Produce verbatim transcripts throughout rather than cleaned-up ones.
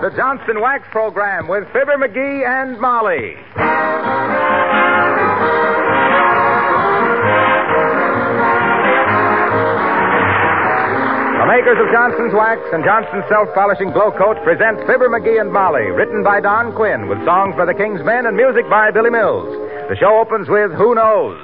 the Johnson Wax Program with Fibber McGee and Molly. The makers of Johnson's Wax and Johnson's Self-Polishing Glow Coat present Fibber McGee and Molly, written by Don Quinn, with songs by the King's Men and music by Billy Mills. The show opens with Who Knows?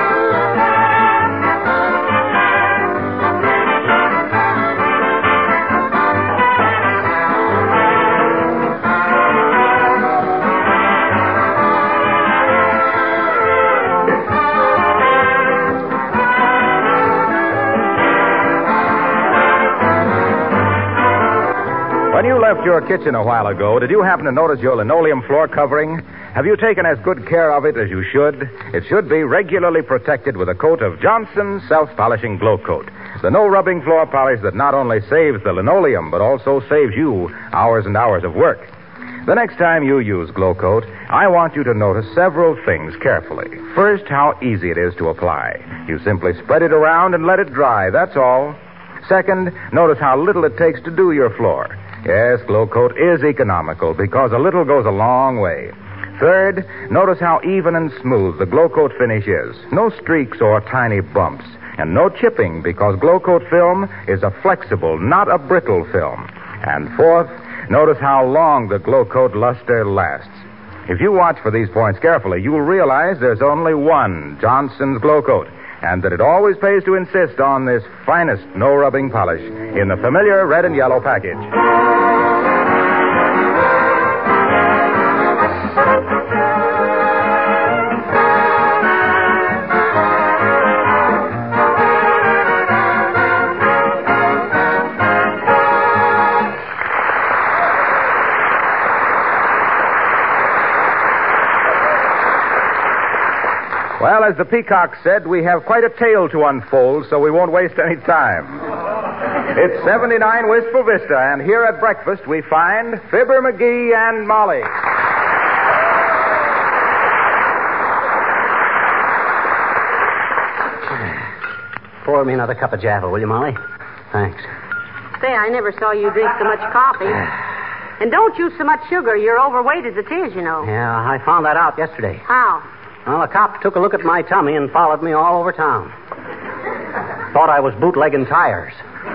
When you left your kitchen a while ago, did you happen to notice your linoleum floor covering? Have you taken as good care of it as you should? It should be regularly protected with a coat of Johnson's Self-Polishing Glow Coat. The no-rubbing floor polish that not only saves the linoleum, but also saves you hours and hours of work. The next time you use Glow Coat, I want you to notice several things carefully. First, how easy it is to apply. You simply spread it around and let it dry, that's all. Second, notice how little it takes to do your floor. Yes, Glow Coat is economical because a little goes a long way. Third, notice how even and smooth the Glow Coat finish is. No streaks or tiny bumps. And no chipping because Glow Coat film is a flexible, not a brittle film. And fourth, notice how long the Glow Coat luster lasts. If you watch for these points carefully, you will realize there's only one Johnson's Glow Coat, and that it always pays to insist on this finest no-rubbing polish in the familiar red and yellow package. Well, as the peacock said, we have quite a tale to unfold, so we won't waste any time. It's seventy-nine Wistful Vista, and here at breakfast we find Fibber McGee and Molly. Pour me another cup of Java, will you, Molly? Thanks. Say, I never saw you drink so much coffee. And don't use so much sugar. You're overweight as it is, you know. Yeah, I found that out yesterday. How? Well, a cop took a look at my tummy and followed me all over town. Thought I was bootlegging tires.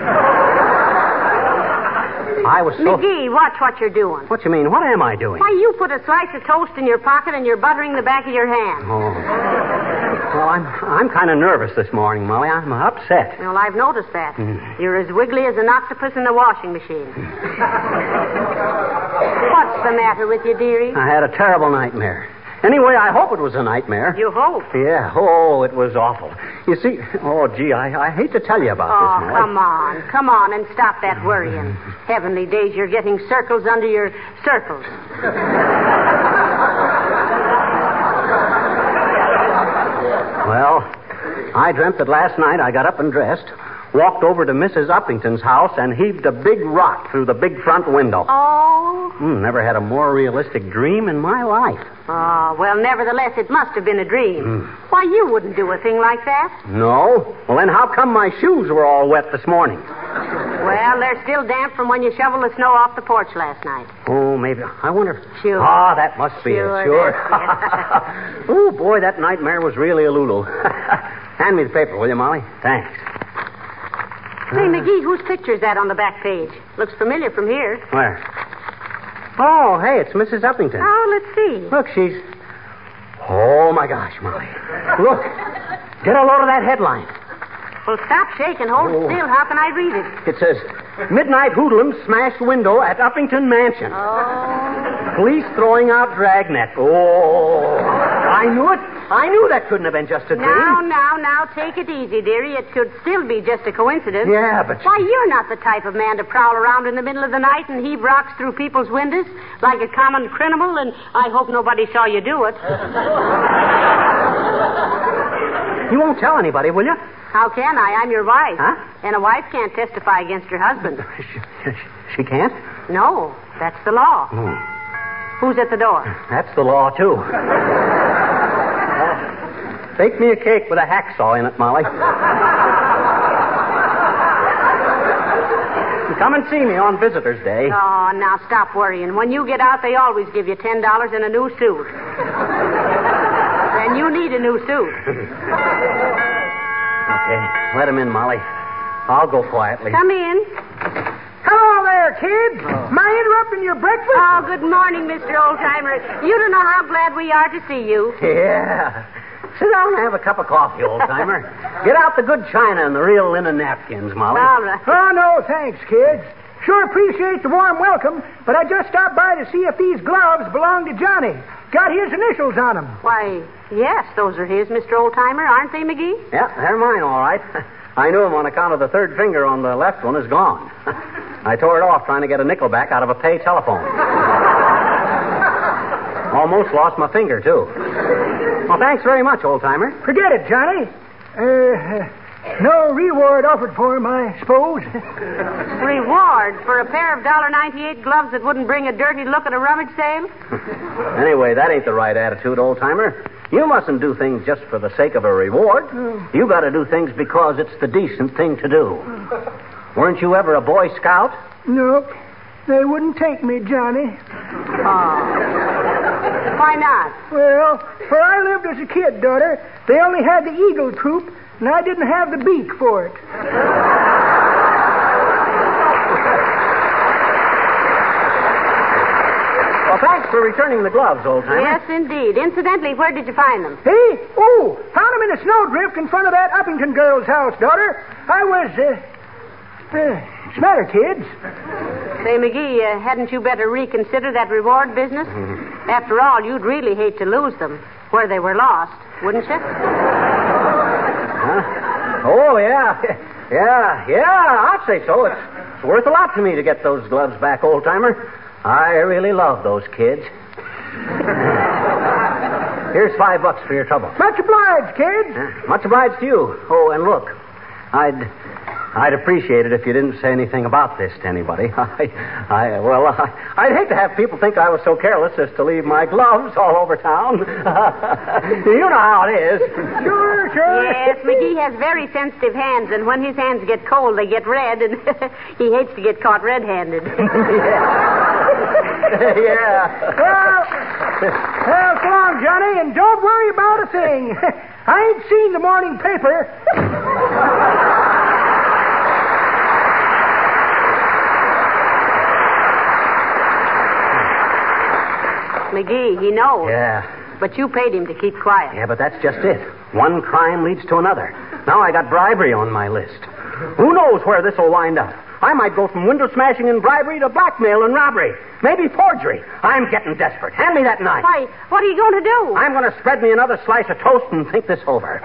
I was so... McGee, watch what you're doing. What you mean? What am I doing? Why, you put a slice of toast in your pocket and you're buttering the back of your hand. Oh. Well, I'm I'm kind of nervous this morning, Molly. I'm upset. Well, I've noticed that. Mm. You're as wiggly as an octopus in the washing machine. What's the matter with you, dearie? I had a terrible nightmare. Anyway, I hope it was a nightmare. You hope? Yeah. Oh, it was awful. You see, oh, gee, I, I hate to tell you about oh, this, Molly. Oh, come on. Come on and stop that worrying. Heavenly days, you're getting circles under your circles. Well, I dreamt that last night I got up and dressed, walked over to Missus Uppington's house, and heaved a big rock through the big front window. Oh? Mm, never had a more realistic dream in my life. Oh, well, nevertheless, it must have been a dream. Mm. Why, you wouldn't do a thing like that. No? Well, then how come my shoes were all wet this morning? Well, they're still damp from when you shoveled the snow off the porch last night. Oh, maybe. I wonder. Sure. Ah, that must be sure, it. Sure. It. Oh, boy, that nightmare was really a lulu. Hand me the paper, will you, Molly? Thanks. Say, McGee, whose picture is that on the back page? Looks familiar from here. Where? Oh, hey, it's Missus Uppington. Oh, let's see. Look, she's... Oh, my gosh, Molly. Look. Get a load of that headline. Well, stop shaking. Hold oh. still. How can I read it? It says, Midnight Hoodlums smashed window at Uppington Mansion. Oh. Police throwing out dragnet. Oh. I knew it. I knew that couldn't have been just a dream. Now, now, now, take it easy, dearie. It could still be just a coincidence. Yeah, but... Why, you're not the type of man to prowl around in the middle of the night and heave rocks through people's windows like a common criminal, and I hope nobody saw you do it. You won't tell anybody, will you? How can I? I'm your wife. Huh? And a wife can't testify against her husband. She, she can't? No, that's the law. Hmm. Who's at the door? That's the law, too. uh, bake me a cake with a hacksaw in it, Molly. Come and see me on Visitor's Day. Oh, now stop worrying. When you get out, they always give you ten dollars and a new suit. And you need a new suit. Okay, let him in, Molly. I'll go quietly. Come in. Hello there, kids. Oh. Am I interrupting your breakfast? Oh, good morning, Mister Oldtimer. You don't know how glad we are to see you. Yeah. Sit down and have a cup of coffee, Old-Timer. Get out the good china and the real linen napkins, Molly. All right. Oh, no, thanks, kids. Sure appreciate the warm welcome, but I just stopped by to see if these gloves belong to Johnny. Got his initials on them. Why, yes, those are his, Mister Oldtimer, aren't they, McGee? Yeah, they're mine, all right. I knew him on account of the third finger on the left one is gone. I tore it off trying to get a nickel back out of a pay telephone. Almost lost my finger, too. Well, thanks very much, Old-Timer. Forget it, Johnny. Uh, no reward offered for him, I suppose. Reward for a pair of one dollar ninety-eight gloves that wouldn't bring a dirty look at a rummage sale? Anyway, that ain't the right attitude, Old-Timer. You mustn't do things just for the sake of a reward. Mm. You got to do things because it's the decent thing to do. Weren't you ever a Boy Scout? Nope. They wouldn't take me, Johnny. Oh. Why not? Well, where I lived as a kid, daughter, they only had the eagle troop, and I didn't have the beak for it. Well, thanks for returning the gloves, Old-Timer. Yes, indeed. Incidentally, where did you find them? Hey? Oh, found them in a snowdrift in front of that Uppington girl's house, daughter. I was, uh... uh what's the matter, kids? Say, McGee, uh, hadn't you better reconsider that reward business? Mm-hmm. After all, you'd really hate to lose them where they were lost, wouldn't you? Huh? Oh, yeah. Yeah, yeah, I'd say so. It's, it's worth a lot to me to get those gloves back, Old-Timer. I really love those kids. Here's five bucks for your trouble. Much obliged, kids. Uh, much obliged to you. Oh, and look, I'd... I'd appreciate it if you didn't say anything about this to anybody. I, I well, I, I'd hate to have people think I was so careless as to leave my gloves all over town. You know how it is. Sure, sure. Yes, McGee has very sensitive hands, and when his hands get cold, they get red, and he hates to get caught red-handed. Yeah. Yeah. Well, well, so long, Johnny, and don't worry about a thing. I ain't seen the morning paper. McGee, he knows. Yeah. But you paid him to keep quiet. Yeah, but that's just it. One crime leads to another. Now I got bribery on my list. Who knows where this will wind up? I might go from window smashing and bribery to blackmail and robbery. Maybe forgery. I'm getting desperate. Hand me that knife. Why, what are you going to do? I'm going to spread me another slice of toast and think this over.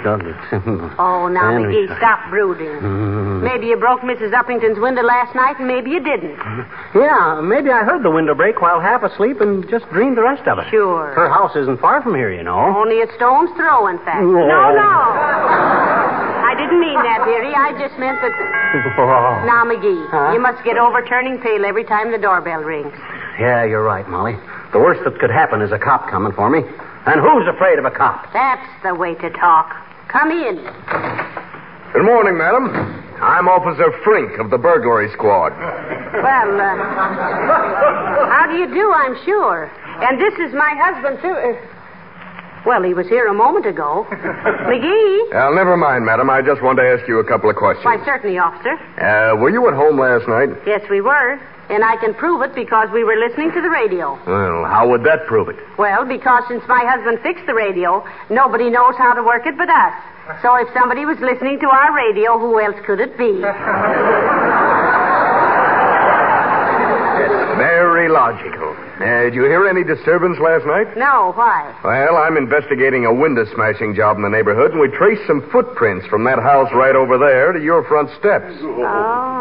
doesn't. Oh, now, Henry. McGee, stop brooding. Mm. Maybe you broke Missus Uppington's window last night, and maybe you didn't. Yeah, maybe I heard the window break while half asleep and just dreamed the rest of it. Sure. Her house isn't far from here, you know. Only a stone's throw, in fact. Oh. No, no. I didn't mean that, dearie. I just meant that... Now, McGee, Huh? you must get over turning pale every time the doorbell rings. Yeah, you're right, Molly. The worst that could happen is a cop coming for me. And who's afraid of a cop? That's the way to talk. Come in. Good morning, madam. I'm Officer Frink of the burglary squad. Well, uh, how do you do, I'm sure. And this is my husband, too. Uh, well, he was here a moment ago. McGee? Uh, never mind, madam. I just wanted to ask you a couple of questions. Why, certainly, officer. Uh, were you at home last night? Yes, we were. And I can prove it because we were listening to the radio. Well, how would that prove it? Well, because since my husband fixed the radio, nobody knows how to work it but us. So if somebody was listening to our radio, who else could it be? Very logical. Uh, did you hear any disturbance last night? No, why? Well, I'm investigating a window smashing job in the neighborhood, and we traced some footprints from that house right over there to your front steps. Oh.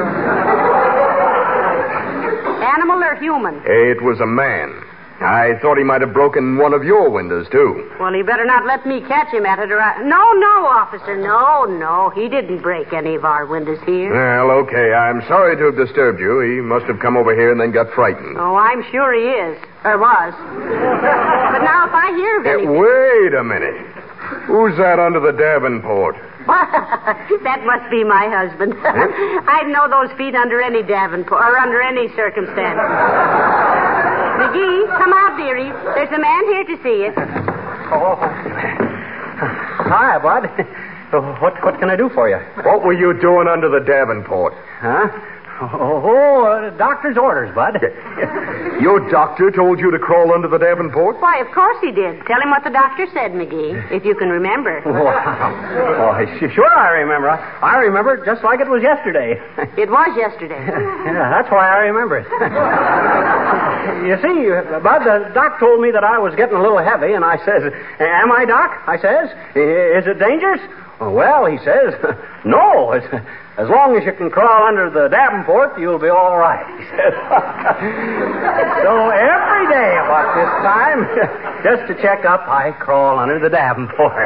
Animal or human? It was a man. I thought he might have broken one of your windows, too. Well, he better not let me catch him at it, or I... No, no, officer, no, no. He didn't break any of our windows here. Well, okay. I'm sorry to have disturbed you. He must have come over here and then got frightened. Oh, I'm sure he is. Or was. But now, if I hear of Uh, anything... wait a minute. Who's that under the Davenport? That must be my husband. I'd know those feet under any Davenport, or under any circumstance. McGee, come out, dearie. There's a man here to see you. Oh. Hi, Bud. What, what can I do for you? What were you doing under the Davenport? Huh? Oh, oh uh, doctor's orders, Bud. Your doctor told you to crawl under the Davenport? Why, of course he did. Tell him what the doctor said, McGee, if you can remember. Wow. Oh, sure I remember. I remember it just like it was yesterday. It was yesterday. Yeah, that's why I remember it. You see, Bud, the doc told me that I was getting a little heavy, and I says, am I, Doc? I says, is it dangerous? Well, he says, no. It's, as long as you can crawl under the Davenport, you'll be all right, he says. So every day about this time, just to check up, I crawl under the Davenport.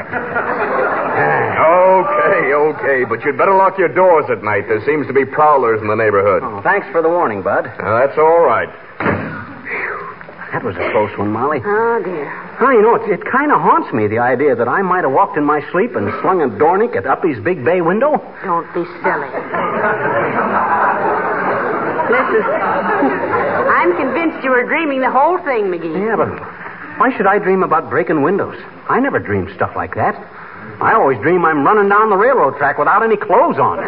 Okay, okay, but you'd better lock your doors at night. There seems to be prowlers in the neighborhood. Oh, thanks for the warning, Bud. Uh, that's all right. That was a close one, Molly. Oh, dear. Oh, you know, it, it kind of haunts me, the idea that I might have walked in my sleep and slung a doorknob at Uppy's big bay window. Don't be silly. Listen, I'm convinced you were dreaming the whole thing, McGee. Yeah, but why should I dream about breaking windows? I never dreamed stuff like that. I always dream I'm running down the railroad track without any clothes on.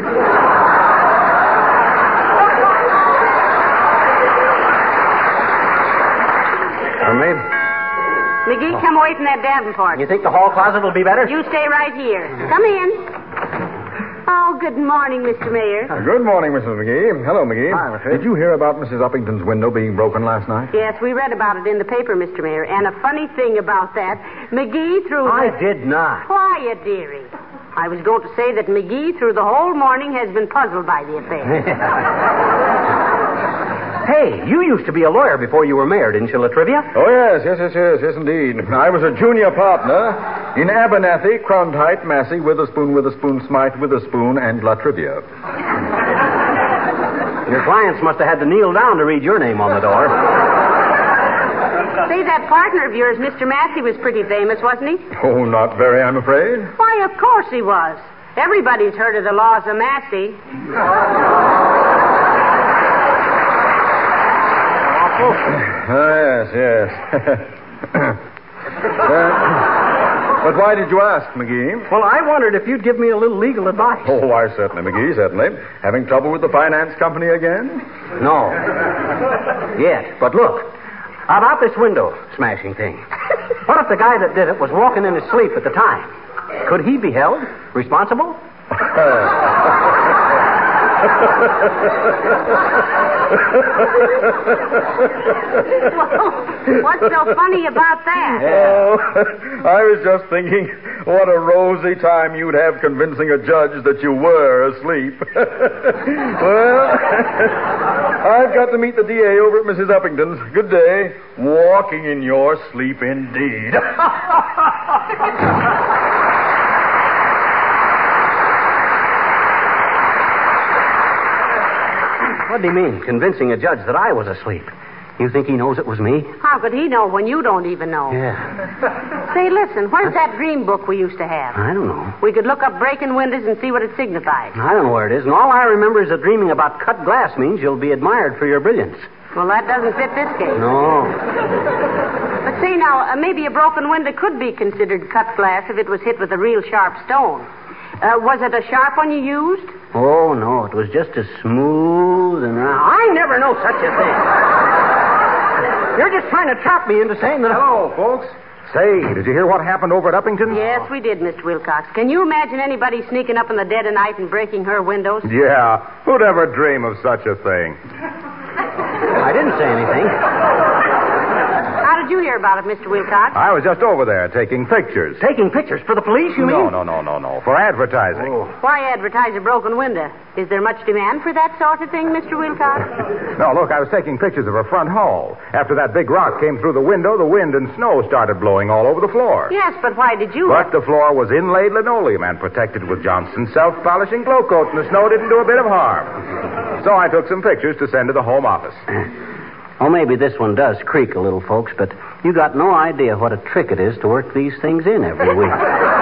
Maybe. McGee, come away from that Davenport. You think the hall closet will be better? You stay right here. Come in. Oh, good morning, Mister Mayor. Uh, good morning, Missus McGee. Hello, McGee. Hi, Mister Did you hear about Missus Uppington's window being broken last night? Yes, we read about it in the paper, Mister Mayor. And a funny thing about that, McGee threw... I the... did not. Quiet, dearie. I was going to say that McGee, through the whole morning, has been puzzled by the affair. Hey, you used to be a lawyer before you were mayor, didn't you, Latrivia? Oh, yes, yes, yes, yes, yes, indeed. I was a junior partner in Abernathy, Cronkite, Massey, Witherspoon, Witherspoon, Smythe, Witherspoon, and Latrivia. Your clients must have had to kneel down to read your name on the door. Say, that partner of yours, Mister Massey, was pretty famous, wasn't he? Oh, not very, I'm afraid. Why, of course he was. Everybody's heard of the laws of Massey. Oh, yes, yes. uh, but why did you ask, McGee? Well, I wondered if you'd give me a little legal advice. Oh, why, certainly, McGee, certainly. Having trouble with the finance company again? No. Yet. But look, about this window smashing thing. What if the guy that did it was walking in his sleep at the time? Could he be held responsible? Well, what's so funny about that? Oh, I was just thinking what a rosy time you'd have convincing a judge that you were asleep. Well, I've got to meet the D A over at Missus Uppington's. Good day. Walking in your sleep, indeed. What do you mean, convincing a judge that I was asleep? You think he knows it was me? How could he know when you don't even know? Yeah. Say, listen, where's that dream book we used to have? I don't know. We could look up breaking windows and see what it signifies. I don't know where it is, and all I remember is that dreaming about cut glass means you'll be admired for your brilliance. Well, that doesn't fit this case. No. But say now, uh, maybe a broken window could be considered cut glass if it was hit with a real sharp stone. Uh, was it a sharp one you used? Oh, no, it was just as smooth and round. I never know such a thing. You're just trying to trap me into saying that... Hello, folks. Say, did you hear what happened over at Uppington? Yes, we did, Mister Wilcox. Can you imagine anybody sneaking up in the dead of night and breaking her windows? Yeah, who'd ever dream of such a thing? I didn't say anything. How did you hear about it, Mister Wilcox? I was just over there taking pictures. Taking pictures for the police, you No, mean? no, no, no, no. For advertising. Oh. Why advertise a broken window? Is there much demand for that sort of thing, Mister Wilcox? No, look, I was taking pictures of her front hall. After that big rock came through the window, the wind and snow started blowing all over the floor. Yes, but why did you... But the floor was inlaid linoleum and protected with Johnson's self-polishing glow coat, and the snow didn't do a bit of harm. So I took some pictures to send to the home office. Oh, maybe this one does creak a little, folks, but you got no idea what a trick it is to work these things in every week.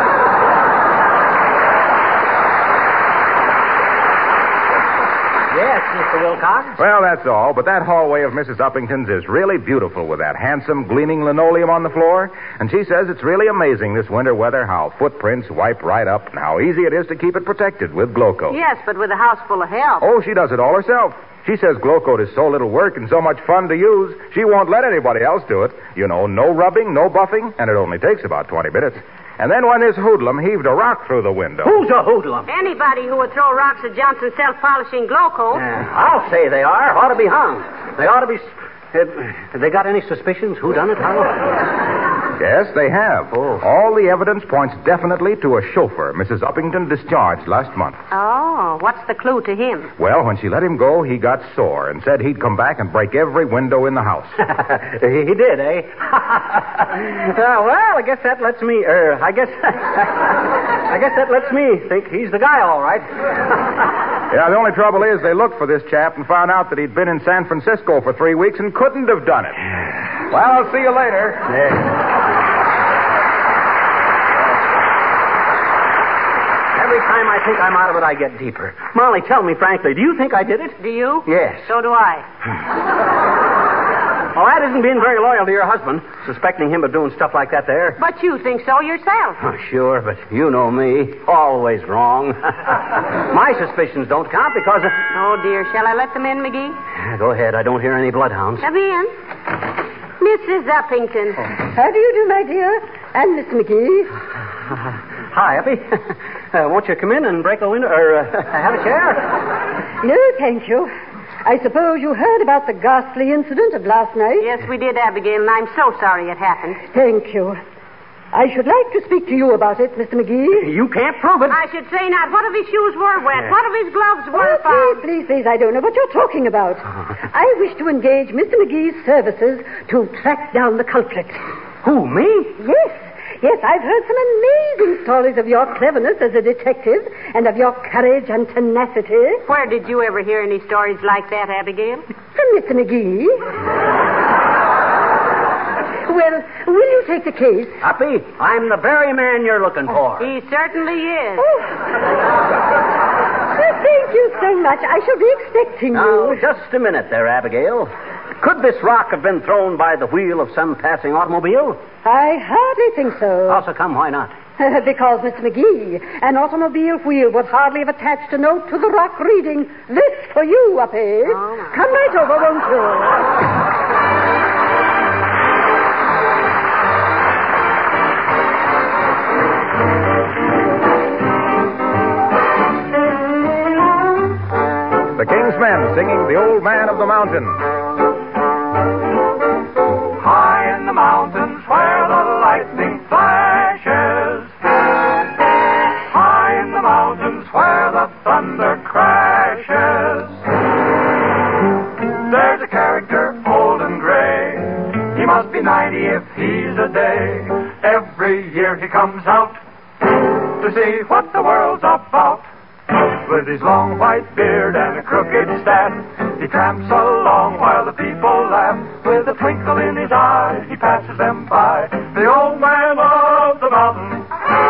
Yes, Mister Wilcox? Well, that's all, but that hallway of Missus Uppington's is really beautiful with that handsome, gleaming linoleum on the floor. And she says it's really amazing this winter weather how footprints wipe right up and how easy it is to keep it protected with Glow Coat. Yes, but with a house full of help. Oh, she does it all herself. She says Glow Coat is so little work and so much fun to use, she won't let anybody else do it. You know, no rubbing, no buffing, and it only takes about twenty minutes. And then when this hoodlum heaved a rock through the window... Who's a hoodlum? Anybody who would throw rocks at Johnson's self-polishing Glow Coat... Uh, I'll say they are. Ought to be hung. They ought to be... Uh, have they got any suspicions who done it, Howard? Yes, they have. Oh. All the evidence points definitely to a chauffeur Missus Uppington discharged last month. Oh, what's the clue to him? Well, when she let him go, he got sore and said he'd come back and break every window in the house. He did, eh? uh, well, I guess that lets me... Er, I guess... I guess that lets me think he's the guy, all right. Yeah, the only trouble is they looked for this chap and found out that he'd been in San Francisco for three weeks and couldn't have done it. Well, I'll see you later. Yeah. Every time I think I'm out of it, I get deeper. Molly, tell me frankly, do you think I did it? Do you? Yes. So do I. Well, that isn't being very loyal to your husband, suspecting him of doing stuff like that there. But you think so yourself. Oh, sure, but you know me. Always wrong. My suspicions don't count because... Of... Oh, dear. Shall I let them in, McGee? Go ahead. I don't hear any bloodhounds. Come in. Missus Uppington. How do you do, my dear? And Mister McGee. Hi, Uppy. Uh, won't you come in and break a window, or uh, have a chair? No, thank you. I suppose you heard about the ghastly incident of last night? Yes, we did, Abigail, and I'm so sorry it happened. Thank you. I should like to speak to you about it, Mister McGee. You can't prove it. I should say not. What if his shoes were wet? What if his gloves were Oh, found? please, please, please, I don't know what you're talking about. I wish to engage Mister McGee's services to track down the culprit. Who, me? Yes. Yes, I've heard some amazing stories of your cleverness as a detective and of your courage and tenacity. Where did you ever hear any stories like that, Abigail? From Mister McGee. Well, will you take the case? Uppy, I'm the very man you're looking for. He certainly is. Oh. Well, thank you so much. I shall be expecting Now, you. just a minute there, Abigail. Could this rock have been thrown by the wheel of some passing automobile? I hardly think so. Also, come, why not? Because, Mister McGee, an automobile wheel would hardly have attached a note to the rock reading, "This for you, Uppy." Oh, my. Come right over, won't you? The King's Men singing The Old Man of of the mountain. High in the mountains where the lightning flashes. High in the mountains where the thunder crashes. There's a character old and gray. He must be ninety if he's a day. Every year he comes out to see what the world's about. With his long white beard and a crooked staff, he tramps along while the people laugh. With a twinkle in his eye, he passes them by. The old man of the mountain.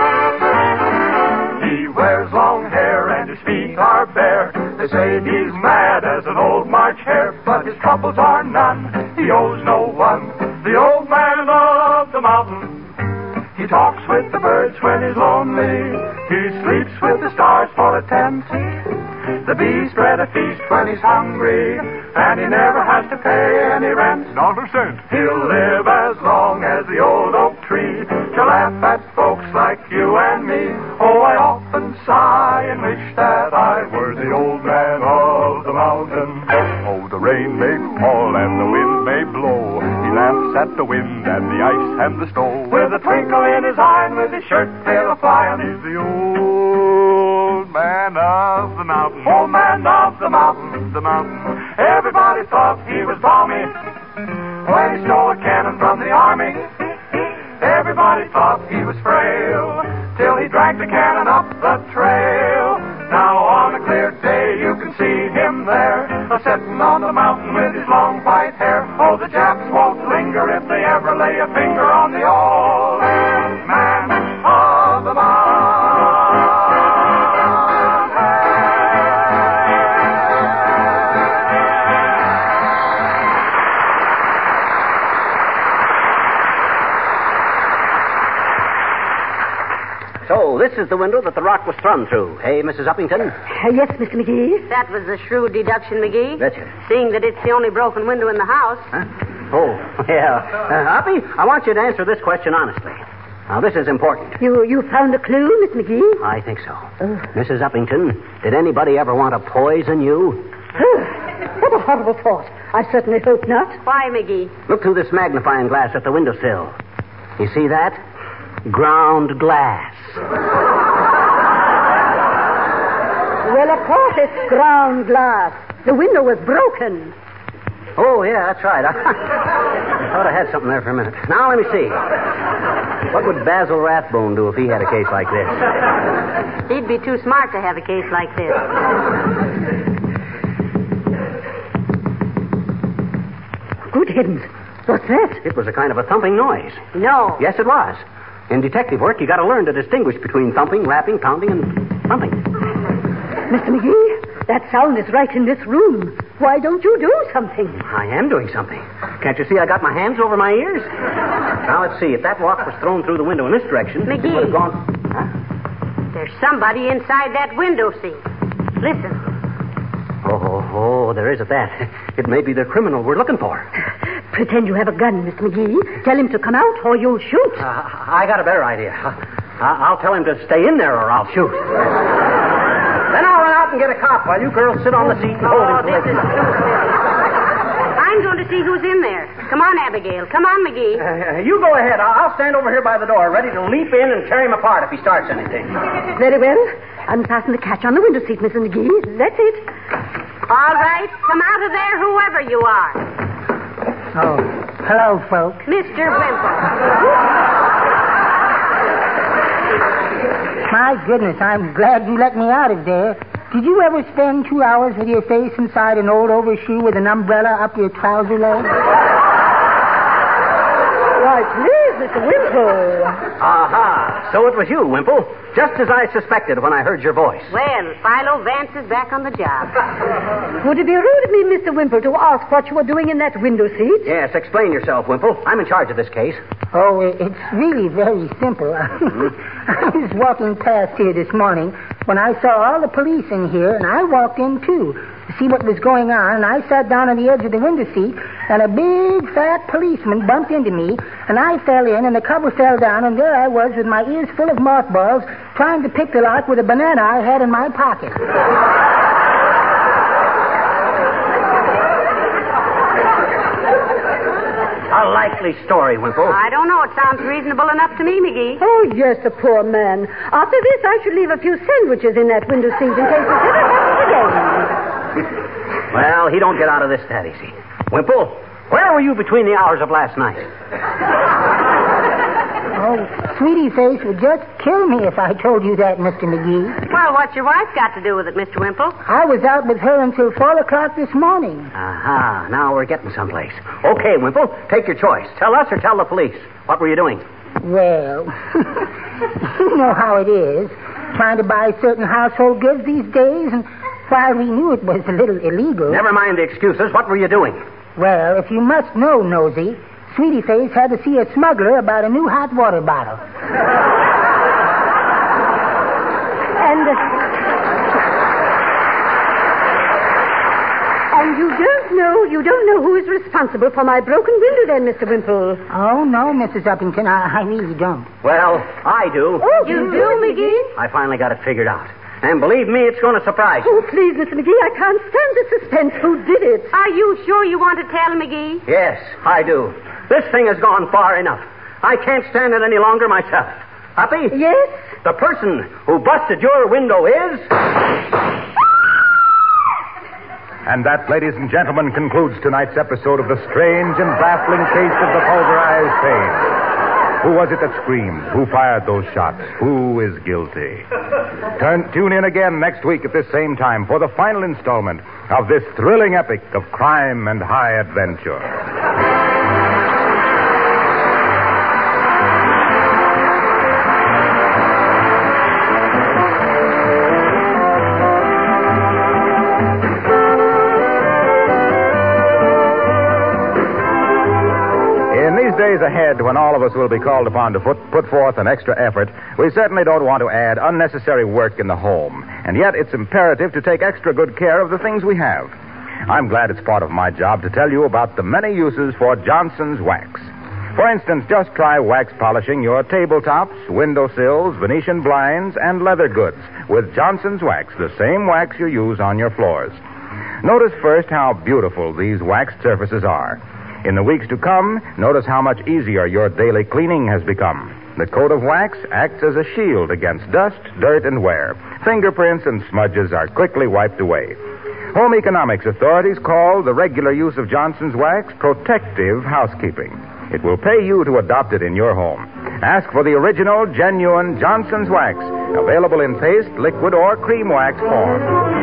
He wears long hair and his feet are bare. They say he's mad as an old March hare, but his troubles are none. He owes no one. The old man of the mountain. He talks with the birds when he's lonely. He sleeps with the stars for a tent. The bees spread a feast when he's hungry, and he never has to pay any rent. Not a cent. He'll live as long as the old oak tree to laugh at folks like you and me. Oh, I often sigh and wish that I were the old man of the mountain. Oh, the rain may fall and the wind may blow. He laughs at the wind and the ice and the snow. With a twinkle in his eye and with his shirt tail a-flying, he's the old man of the mountain. Old man of the mountain, the mountain. Everybody thought he was balmy when he stole a cannon from the army. Everybody thought he was frail till he dragged the cannon up the trail. Now on a clear day you can see him there, a-sitting on the mountain with his long white hair. Oh, the Japs won't linger if they ever lay a finger on the old man of the mountain. So, this is the window that the rock was thrown through. Hey, Missus Uppington? Uh, yes, Mister McGee. That was a shrewd deduction, McGee. Betcha. Seeing that it's the only broken window in the house. Huh? Oh, yeah. Uh, Uppy, I want you to answer this question honestly. Now, this is important. You you found a clue, Miss McGee? I think so. Uh. Missus Uppington, did anybody ever want to poison you? What a horrible thought. I certainly hope not. Why, McGee? Look through this magnifying glass at the windowsill. You see that? Ground glass. Well, of course it's ground glass. The window was broken. Oh, yeah, that's right. I thought I had something there for a minute. Now, let me see. What would Basil Rathbone do if he had a case like this? He'd be too smart to have a case like this. Good heavens. What's that? It was a kind of a thumping noise. No. Yes, it was. In detective work, you got to learn to distinguish between thumping, rapping, pounding, and thumping. Mister McGee, that sound is right in this room. Why don't you do something? I am doing something. Can't you see I got my hands over my ears? Now, let's see. If that rock was thrown through the window in this direction, McGee. it would have gone... Huh? There's somebody inside that window seat. Listen. Oh, oh, oh, there is at that. It may be the criminal we're looking for. Pretend you have a gun, Mister McGee. Tell him to come out or you'll shoot. Uh, I got a better idea. I- I'll tell him to stay in there or I'll shoot. Then I'll run out and get a cop while you girls sit on the seat and hold Oh, him. this is I'm going to see who's in there. Come on, Abigail. Come on, McGee. Uh, you go ahead. I'll stand over here by the door, ready to leap in and tear him apart if he starts anything. Very well. Unfasten the catch on the window seat, Mister McGee. That's it. All right. Come out of there, whoever you are. Oh, hello, folks. Mister Wimple. My goodness, I'm glad you let me out of there. Did you ever spend two hours with your face inside an old overshoe with an umbrella up your trouser leg? Why, please, Mister Wimple. Aha. So it was you, Wimple. Just as I suspected when I heard your voice. Well, Philo Vance is back on the job. Would it be rude of me, Mister Wimple, to ask what you were doing in that window seat? Yes, explain yourself, Wimple. I'm in charge of this case. Oh, it's really very simple. I was walking past here this morning when I saw all the police in here, and I walked in, too, to see what was going on, and I sat down on the edge of the window seat, and a big, fat policeman bumped into me, and I fell in, and the cover fell down, and there I was with my ears full of mothballs, trying to pick the lock with a banana I had in my pocket. A likely story, Wimple. I don't know. It sounds reasonable enough to me, McGee. Oh, yes, the poor man. After this, I should leave a few sandwiches in that window seat in case it ever happens again. Well, he don't get out of this that easy. Wimple, where were you between the hours of last night? Oh, Sweetie Face would just kill me if I told you that, Mister McGee. Well, what's your wife got to do with it, Mister Wimple? I was out with her until four o'clock this morning. Aha, now we're getting someplace. Okay, Wimple, take your choice. Tell us or tell the police. What were you doing? Well, you know how it is. Trying to buy certain household goods these days, and while we knew it was a little illegal... Never mind the excuses. What were you doing? Well, if you must know, Nosy, Sweetie Face had to see a smuggler about a new hot water bottle. And... Uh, and you don't know, you don't know who is responsible for my broken window then, Mister Wimple. Oh, no, Missus Uppington, I, I really don't. Well, I do. Oh, you do, McGee? I finally got it figured out. And believe me, it's going to surprise you. Oh, please, Mister McGee, I can't stand the suspense. Who did it? Are you sure you want to tell, McGee? Yes, I do. This thing has gone far enough. I can't stand it any longer myself. Uppy? Yes? The person who busted your window is... And that, ladies and gentlemen, concludes tonight's episode of the strange and baffling case of the pulverized pane. Who was it that screamed? Who fired those shots? Who is guilty? Turn, tune in again next week at this same time for the final installment of this thrilling epic of crime and high adventure. Days ahead, when all of us will be called upon to put, put forth an extra effort, we certainly don't want to add unnecessary work in the home. And yet it's imperative to take extra good care of the things we have. I'm glad it's part of my job to tell you about the many uses for Johnson's Wax. For instance, just try wax polishing your tabletops, windowsills, Venetian blinds, and leather goods with Johnson's Wax, the same wax you use on your floors. Notice first how beautiful these waxed surfaces are. In the weeks to come, notice how much easier your daily cleaning has become. The coat of wax acts as a shield against dust, dirt, and wear. Fingerprints and smudges are quickly wiped away. Home economics authorities call the regular use of Johnson's Wax protective housekeeping. It will pay you to adopt it in your home. Ask for the original, genuine Johnson's Wax, available in paste, liquid, or cream wax form.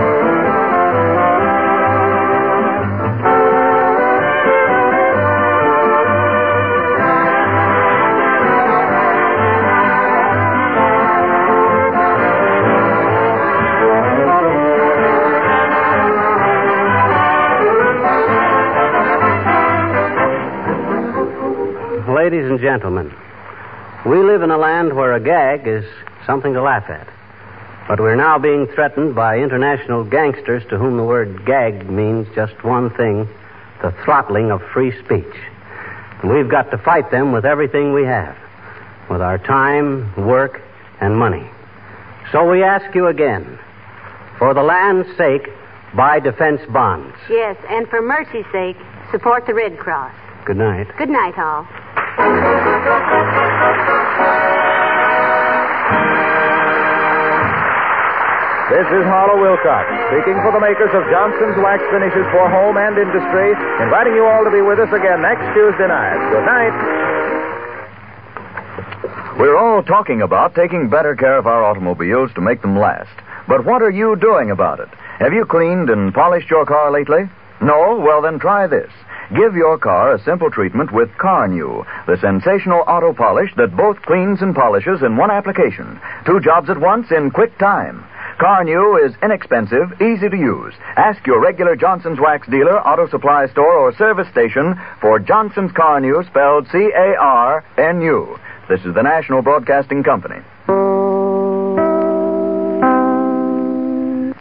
Ladies and gentlemen, we live in a land where a gag is something to laugh at. But we're now being threatened by international gangsters to whom the word gag means just one thing, the throttling of free speech. And we've got to fight them with everything we have, with our time, work, and money. So we ask you again, for the land's sake, buy defense bonds. Yes, and for mercy's sake, support the Red Cross. Good night. Good night, all. This is Harlow Wilcox, speaking for the makers of Johnson's Wax Finishes for Home and Industry, inviting you all to be with us again next Tuesday night. Good night. We're all talking about taking better care of our automobiles to make them last. But what are you doing about it? Have you cleaned and polished your car lately? No? Well, then try this. Give your car a simple treatment with Carnu, the sensational auto polish that both cleans and polishes in one application. Two jobs at once in quick time. Carnu is inexpensive, easy to use. Ask your regular Johnson's Wax dealer, auto supply store, or service station for Johnson's Carnu, spelled C A R N U. This is the National Broadcasting Company.